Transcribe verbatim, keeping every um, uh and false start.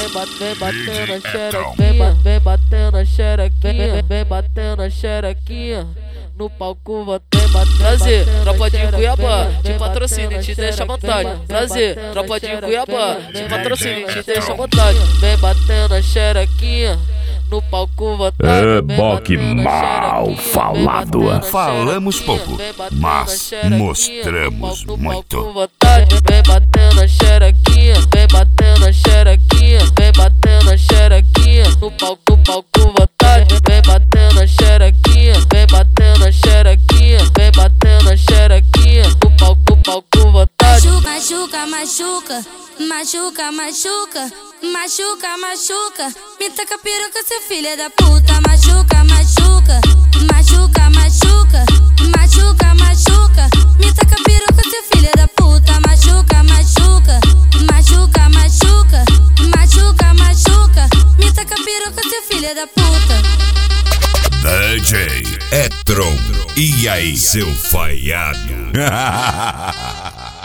vem batendo a xerequinha, vem batendo a xerequinha, vem batendo a xerequinha. No palco vou ter bater. Prazer, tropa de Cuiabá, te patrocínio, te deixa à vontade. Prazer, tropa de Cuiabá, te patrocínio, te deixa à vontade. Vem batendo a xerequinha. No palco vou ter. É, boque mal falado. Falamos pouco, mas mostramos muito. Vem batendo a xerequinha, vem batendo a xerequinha, vem batendo a xerequinha. No palco, palco vontade. Vem batendo a xerequinha, vem batendo a xerequinha, vem batendo a xerequinha. No palco, palco vontade. Machuca, machuca, machuca, machuca, machuca, machuca. Me taca piroca, seu filho da puta. Machuca, machuca, machuca, machuca, machuca, machuca. Me taca piroca, seu filho da puta. Machuca, machuca, machuca, machuca, machuca, machuca. Me taca piroca, seu filho da puta. D J Etron, e aí, seu falhado?